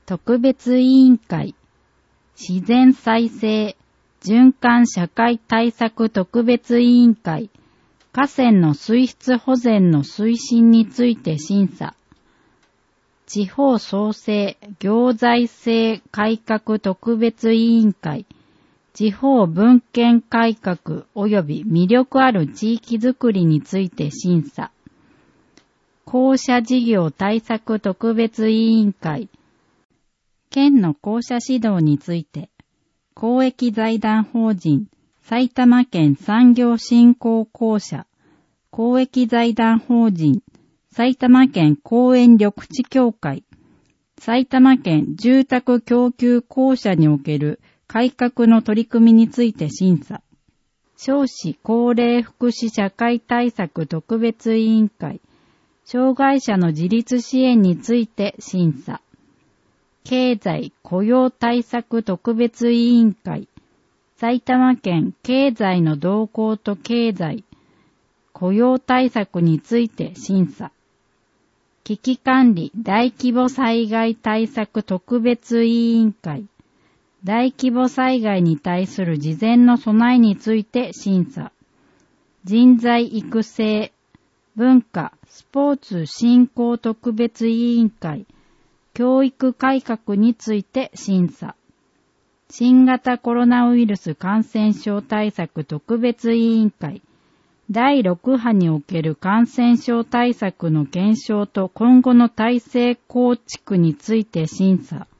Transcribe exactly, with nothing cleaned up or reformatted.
特別委員会、自然再生、循環社会対策特別委員会、河川の水質保全の推進について審査。地方創生行財政改革特別委員会、地方分権改革及び魅力ある地域づくりについて審査。公社事業対策特別委員会、県の公社指導について、公益財団法人埼玉県産業振興公社、公益財団法人埼玉県公園緑地協会、埼玉県住宅供給公社における改革の取り組みについて審査。少子高齢福祉社会対策特別委員会、障害者の自立支援について審査。経済雇用対策特別委員会、埼玉県経済の動向と経済、雇用対策について審査。危機管理大規模災害対策特別委員会、大規模災害に対する事前の備えについて審査。人材育成、文化、スポーツ振興特別委員会、教育改革について審査。新型コロナウイルス感染症対策特別委員会、だいろく波における感染症対策の検証と今後の体制構築について審査。